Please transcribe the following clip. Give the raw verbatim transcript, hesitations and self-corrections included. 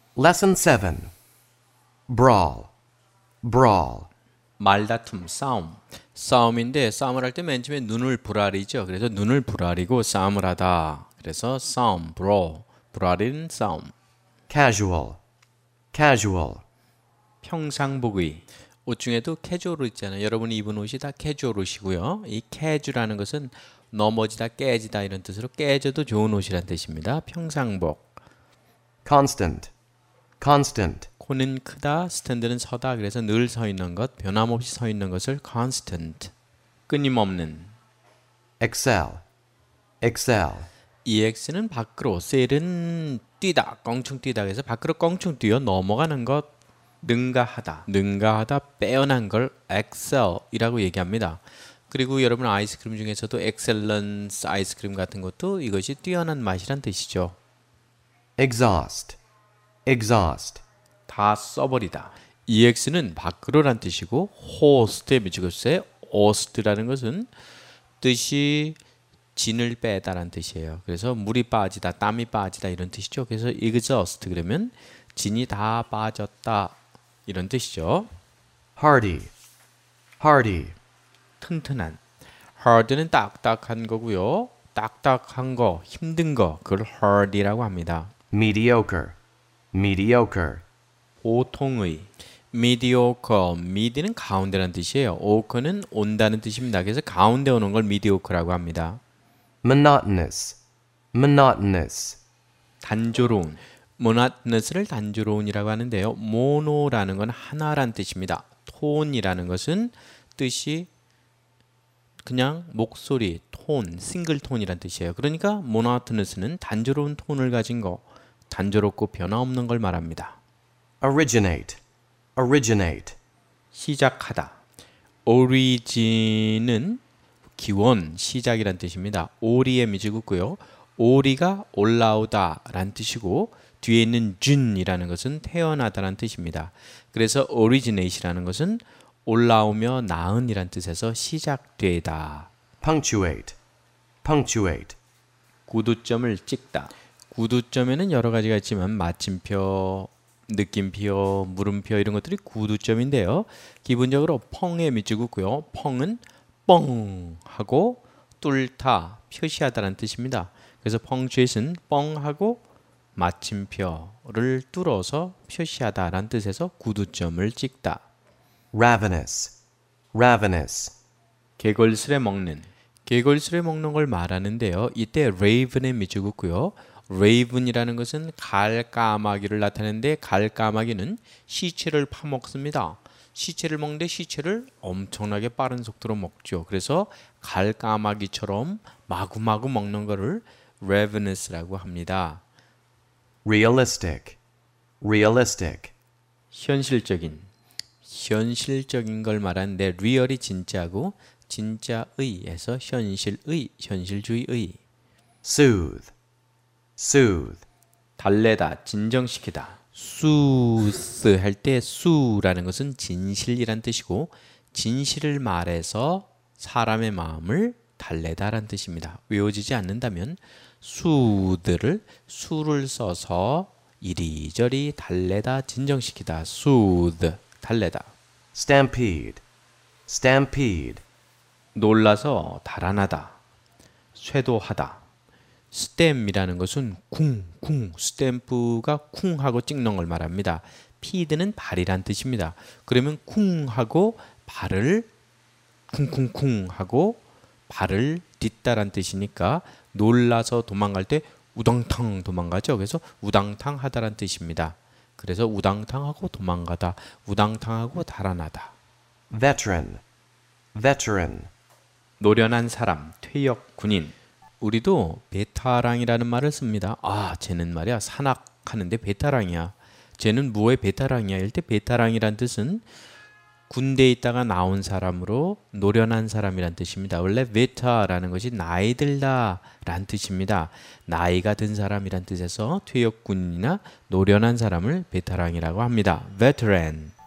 Lesson seven. Brawl. Brawl. 말다툼, 싸움. 싸움인데 싸움을 할 때 맨 처음에 눈을 부라리죠. 그래서 눈을 부라리고 싸움을 하다. 그래서 싸움, brawl. 부라리는 싸움. Casual. Casual. 평상복의. 옷 중에도 캐주얼 옷 있잖아요. 여러분이 입은 옷이 다 캐주얼 옷이고요. 이 캐주라는 것은 넘어지다, 깨지다 이런 뜻으로 깨져도 좋은 옷이란 뜻입니다. 평상복. Constant. Constant. 코는 크다, 스탠드는 서다. 그래서 늘 서 있는 것, 변함없이 서 있는 것을 constant. 끊임없는. Excel. Excel. ex는 밖으로, sail은 뛰다, 껑충 뛰다. 그래서 밖으로 껑충 뛰어 넘어가는 것, 능가하다. 능가하다, 빼어난 걸 excel이라고 얘기합니다. 그리고 여러분 아이스크림 중에서도 excellence 아이스크림 같은 것도 이것이 뛰어난 맛이란 뜻이죠. Exhaust. Exhaust. 다 써버리다. ex는 밖으로란 뜻이고 host에 미치겠어요. host라는 것은 뜻이 진을 빼다란 뜻이에요. 그래서 물이 빠지다, 땀이 빠지다 이런 뜻이죠. 그래서 exhaust 그러면 진이 다 빠졌다 이런 뜻이죠. Hardy. Hardy. 튼튼한. hard는 딱딱한 거고요. 딱딱한 거, 힘든 거, 그걸 hard이라고 합니다. Mediocre. Mediocre. 보통의. mediocre, medi는 가운데라는 뜻이에요. oce는 온다는 뜻입니다. 그래서 가운데 오는 걸 mediocre라고 합니다. Monotonous. Monotonous. 단조로운. monotonous를 단조로운이라고 하는데요. mono라는 건 하나란 뜻입니다. tone이라는 것은 뜻이 그냥 목소리, 톤, 싱글 톤이란 뜻이에요. 그러니까 monotonous는 단조로운 톤을 가진 거, 단조롭고 변화없는 걸 말합니다. Originate. Originate. 시작하다. origin은 기원, 시작이란 뜻입니다. 오리에 미지고요. 오리가 올라오다 란 뜻이고 뒤에 있는 준이라는 것은 태어나다란 뜻입니다. 그래서 originate이라는 것은 올라오며 나은이란 뜻에서 시작되다. Punctuate. Punctuate. 구두점을 찍다. 구두점에는 여러 가지가 있지만 마침표, 느낌표, 물음표 이런 것들이 구두점인데요. 기본적으로 펑에 밑줄긋고요. 펑은 뻥 하고 뚫다, 표시하다라는 뜻입니다. 그래서 punctuate은 뻥하고 마침표를 뚫어서 표시하다라는 뜻에서 구두점을 찍다. Ravenous. Ravenous. 개걸스레 먹는. 개걸스레 먹는 걸 말하는데요. 이때 raven에 밑줄긋고요. raven이라는 것은 갈까마귀를 나타내는데 갈까마귀는 시체를 파먹습니다. 시체를 먹는데 시체를 엄청나게 빠른 속도로 먹죠. 그래서 갈까마귀처럼 마구마구 먹는 것을 ravenous라고 합니다. Realistic. Realistic. 현실적인. 현실적인 걸 말하는데 real이 진짜고 진짜의에서 현실의, 현실주의의. Soothe. Soothe. 달래다, 진정시키다. soothe 할 때 su라는 것은 진실이란 뜻이고 진실을 말해서 사람의 마음을 달래다란 뜻입니다. 외워지지 않는다면 soothe를 수를 써서 이리저리 달래다, 진정시키다. soothe, 달래다. Stampede. Stampede. 놀라서 달아나다, 쇄도하다. 스탬이라는 것은 쿵, 쿵, 스탬프가 쿵 하고 찍는 걸 말합니다. 피드는 발이란 뜻입니다. 그러면 쿵 하고 발을 쿵쿵쿵 하고 발을 딛다란 뜻이니까 놀라서 도망갈 때 우당탕 도망가죠. 그래서 우당탕 하다란 뜻입니다. 그래서 우당탕하고 도망가다, 우당탕하고 달아나다. Veteran. Veteran. 노련한 사람, 퇴역 군인. 우리도 베테랑이라는 말을 씁니다. 아, 쟤는 말이야 산악하는데 베테랑이야. 쟤는 뭐의 베테랑이야? 이럴 때 베테랑이란 뜻은 군대에 있다가 나온 사람으로 노련한 사람이란 뜻입니다. 원래 베타라는 것이 나이 들다란 뜻입니다. 나이가 든 사람이란 뜻에서 퇴역군이나 노련한 사람을 베테랑이라고 합니다. veteran.